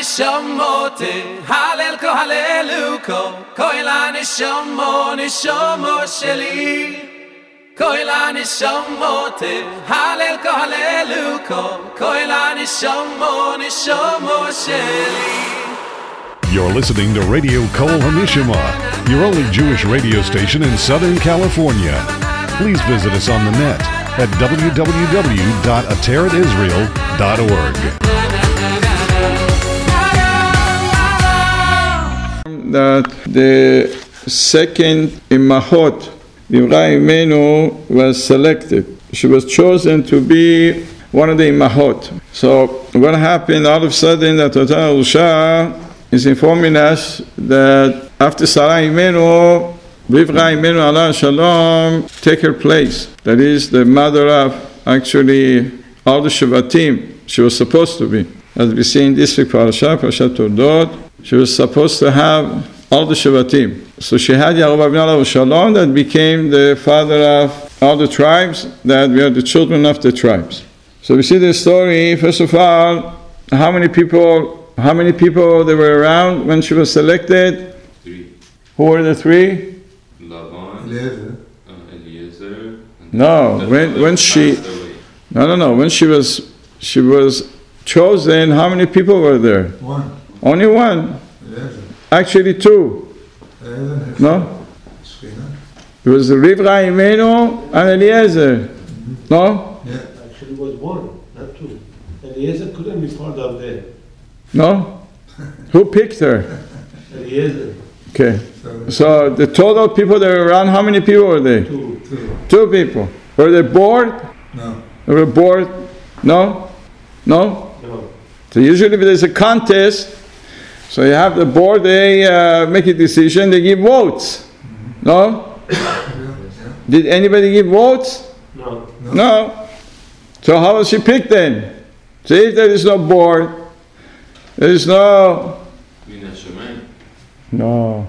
nishamote halel ko haleluko koila nishamo sheli koila nishamote halel ko haleluko koila nishamo sheli. You're listening to Radio Kol Hanishma, your only Jewish radio station in Southern California. Please visit us on the net at www.ateratisrael.org. That the second Imahot, Rivka Imenu, was selected. She was chosen to be one of the Imahot. So what happened? All of a sudden, the Torah Usha is informing us that after Sarah Imenu, Rivka Imenu Alah Shalom take her place. That is the mother of actually all the Shvatim. She was supposed to be. As we see in this week Parashat Tordot, she was supposed to have all the Shvatim. So she had Yaakov Avinu Alah Shalom that became the father of all the tribes, that we are the children of the tribes. So we see the story, first of all, how many people there were around when she was selected? 3. Who were the 3? Laban, Eliezer. No, when she was chosen, how many people were there? 1. Only 1. Eliezer. Actually 2. No? It was Rivka Imenu and Eliezer. No? Yeah. Actually, it was 1, not 2. Eliezer couldn't be part of that. No? Who picked her? Eliezer. Okay. So the total people that were around, how many people were there? 2. 2 people. Were they bored? No. They were bored? No? No? No. So usually if there's a contest, so you have the board, they make a decision, they give votes. No? Did anybody give votes? No. No. So how was she picked then? So if there is no board, there is no... No.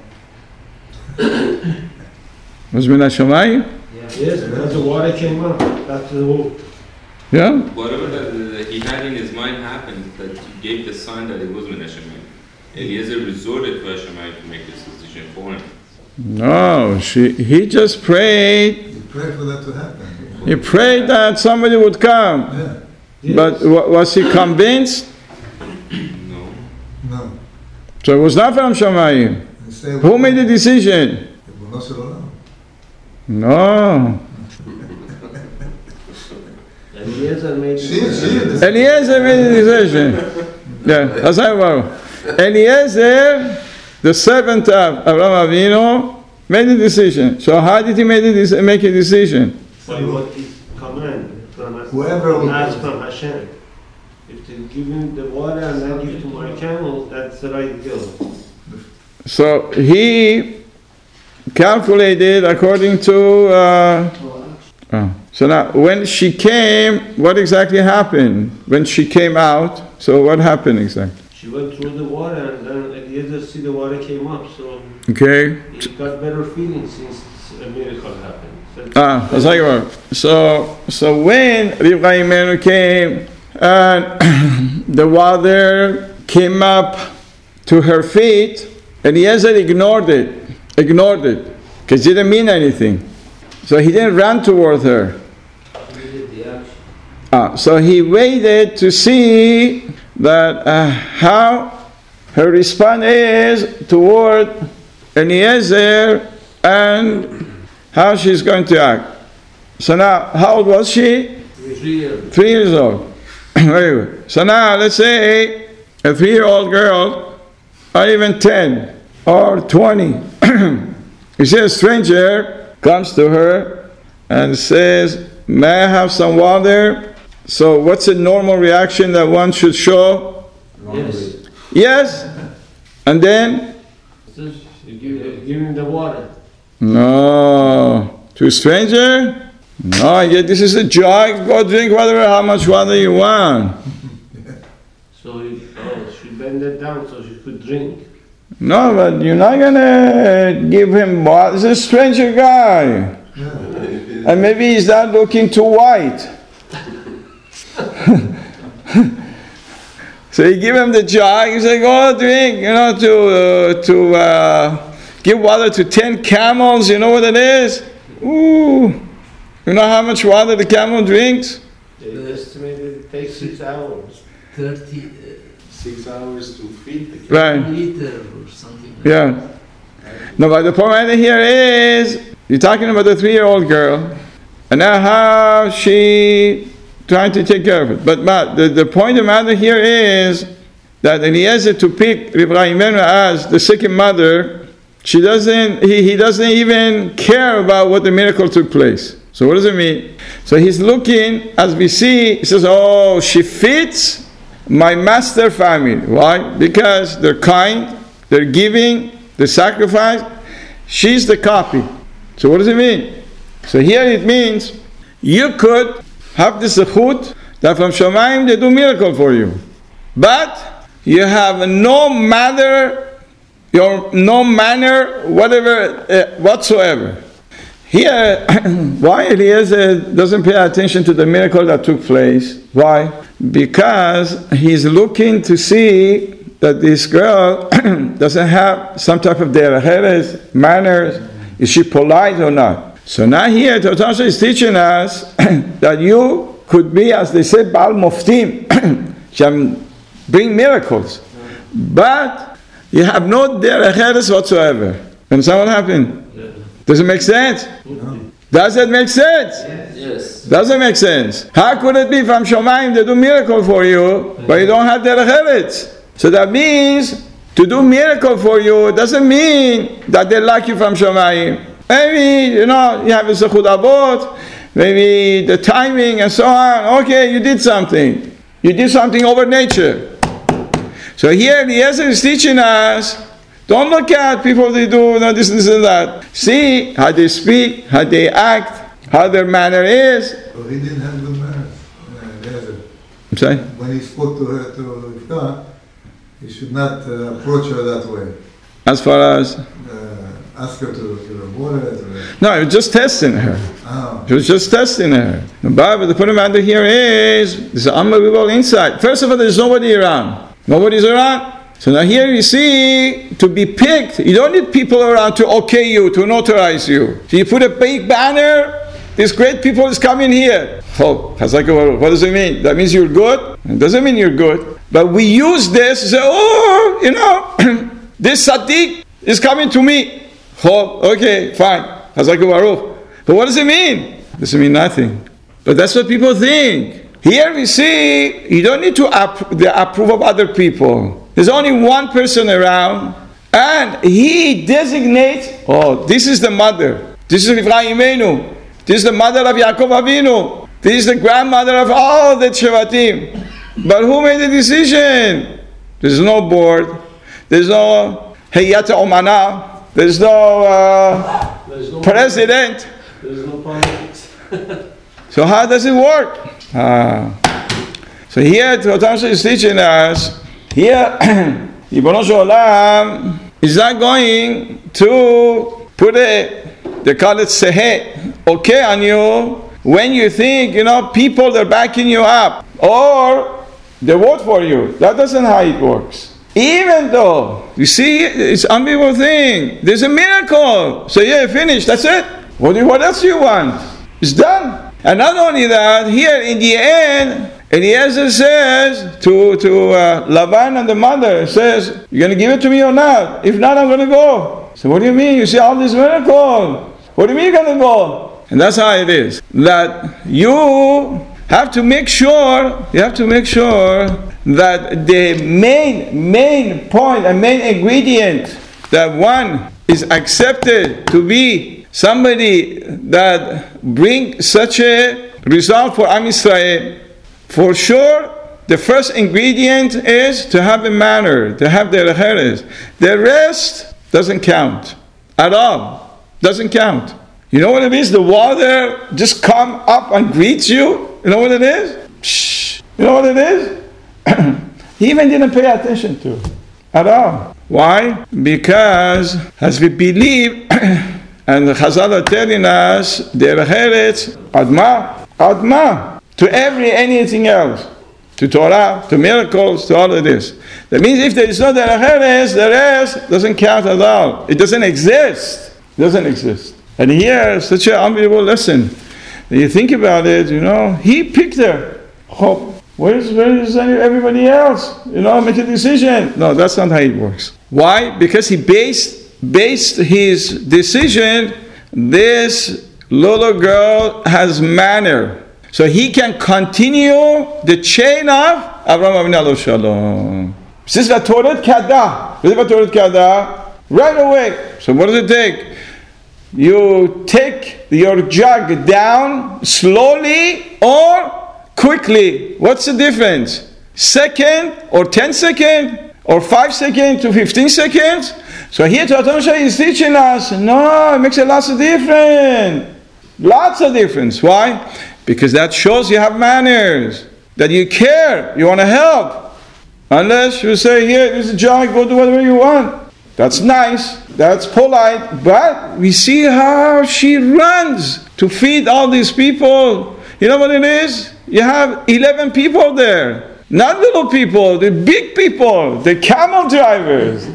Was Min HaShamayim? Yes, because the water came up. That's the vote. Yeah? Whatever that he had in his mind happened, that he gave the sign that it was Min HaShamayim. Eliezer resorted to HaShamayim to make this decision for him. No, he just prayed. You prayed for that to happen. He prayed that somebody would come. Yeah. Yes. But was he convinced? No. So it was not from Shamayim. Who made the decision? No. Eliezer made Eliezer made the decision. Yeah, that's how it was. Eliezer, the servant of Avraham Avinu, made the decision. So how did he make a decision? by what is command from Whoever will ask from Hashem. If they give him the water and then give to my camel, that's the right deal. So he calculated according to... So now, when she came, what exactly happened? When she came out, so what happened exactly? She went through the water and then Eliezer see the water came up, so Okay. he got better feelings since a miracle happened. That's how you are. So when Rivka Imenu came and the water came up to her feet, Eliezer ignored it, because it didn't mean anything. So he didn't run toward her. So he waited to see that how her response is toward Eliezer and how she's going to act. So now, how old was she? 3 years. 3 years old. Very good. So now, let's say a 3-year-old girl, or even 10 or 20, you see a stranger comes to her and says, "May I have some water?" So what's a normal reaction that one should show? Yes. Yes? And then? Give him the water. No. To a stranger? No, yet this is a jug. Go drink whatever, how much water you want. So she bent it down so she could drink. No, but you're not going to give him water. This is a stranger guy. And maybe he's not looking too white. So he give him the jug. He said, go drink, to give water to 10 camels. You know what it is? Ooh. You know how much water the camel drinks? They estimated it takes 6 hours. 6 hours to feed the cat. Right. liter or something like Yeah. No, but the point right here is, you're talking about the 3-year-old girl, and now how she trying to take care of it. But the point of the matter here is that Eliezer to pick Reb Chaim Imenu as the second mother, he doesn't even care about what the miracle took place. So what does it mean? So he's looking, as we see, he says, oh, she fits my master family. Why? Because they're kind, they're giving, they sacrifice. She's the copy. So what does it mean? So here it means you could have the zechut that from Shomayim they do miracle for you, but you have no manner, whatever whatsoever. Here, why Eliezer doesn't pay attention to the miracle that took place? Why? Because he's looking to see that this girl doesn't have some type of derech eretz, manners. Is she polite or not? So now here, Torah is teaching us that you could be, as they say, Baal Moftim, can bring miracles, but you have no derech eretz whatsoever. Understand what happened? Does it make sense? No. Does it make sense? Yes. Doesn't make sense. How could it be from Shomayim they do miracle for you, but you don't have derech eretz? So that means to do miracle for you doesn't mean that they like you from Shomayim. Maybe, you have a zechut avot, maybe the timing and so on. Okay, you did something. You did something over nature. So here Eliezer is teaching us, don't look at people they do this and that. See how they speak, how they act, how their manner is. So he didn't have good manners. Eliezer. I'm sorry? When he spoke to her, to Rivka, he should not approach her that way. As far as? Ask her to give her water. No, he was just testing her. Oh. He was just testing her. But the point of matter here is, there's an unbelievable insight. First of all, there's nobody around. Nobody's around. So now here you see, to be picked, you don't need people around to okay you, to notarize you. So you put a big banner, these great people is coming here. Oh, what does it mean? That means you're good? It doesn't mean you're good. But we use this to say, this Sadiq is coming to me. Oh, okay, fine. But what does it mean? It doesn't mean nothing. But that's what people think. Here we see, you don't need to approve of other people. There's only one person around, and he designates, this is the mother. This is Reb Chaim Imenu. This is the mother of Yaakov Avinu. This is the grandmother of all the Shevatim. But who made the decision? There's no board. There's no Hayat Omana. There's no president. There's no politics. So how does it work? So here, Torah is teaching us, here, Ribono Shel Olam is not going to put they call it sehe, okay on you, when you think, people they're backing you up, or they vote for you. That isn't how it works. Even though, you see, it's an unbelievable thing. There's a miracle. So yeah, finished, that's it. What else do you want? It's done. And not only that, here in the end, Eliezer says to Laban and the mother, says, you're going to give it to me or not? If not, I'm going to go. So what do you mean? You see all these miracles. What do you mean you're going to go? And that's how it is. That you have to make sure that the main point and main ingredient, that one is accepted to be somebody that brings such a result for Am Yisrael. For sure, the first ingredient is to have a manner, to have the recheres. The rest doesn't count at all. Doesn't count. You know what it is? The water just come up and greets you. You know what it is? Shh. You know what it is? He even didn't pay attention to it at all. Why? Because as we believe, and the Chazal are telling us, the recheres, adma, to anything else. to Torah, to miracles, to all of this. That means if there is no derech eretz, the rest doesn't count at all. It doesn't exist. It doesn't exist. And here, such an unbelievable lesson. When you think about it, he picked her. Oh, where is everybody else? Make a decision. No, that's not how it works. Why? Because he based his decision, this little girl has manner. So he can continue the chain of Avraham Avinu Alav Shalom. This is what Torah Kada. Right away. So what does it take? You take your jug down slowly or quickly. What's the difference? Second or 10 seconds or 5 seconds to 15 seconds? So here Torah Moshe is teaching us, no, it makes a lot of difference. Lots of difference. Why? Because that shows you have manners, that you care, you want to help. Unless you say, here, this is a jug, go do whatever you want. That's nice, that's polite, but we see how she runs to feed all these people. You know what it is? You have 11 people there. Not little people, the big people, the camel drivers.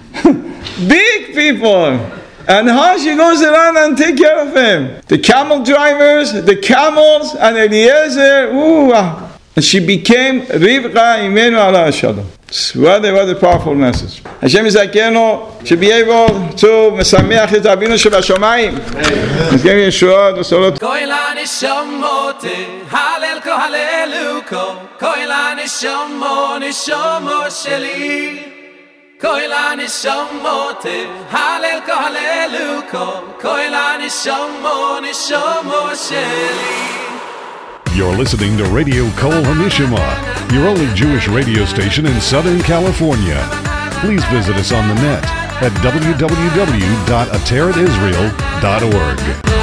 Big people. And how she goes around and take care of him. The camel drivers, the camels, and Eliezer. And she became Rivka Imenu Ala Shalom. What a powerful message. Hashem Yizakenu should be able to Mesameach et Avinu Shebashamayim. Let's give Yeshua the Solot. Koila nishamote, halelko haleluko. Koila nishomo sheli. Koila nishamote, halelko haleluko. Koila nishomo sheli. You're listening to Radio Kol HaNishama, your only Jewish radio station in Southern California. Please visit us on the net at www.ateratisrael.org.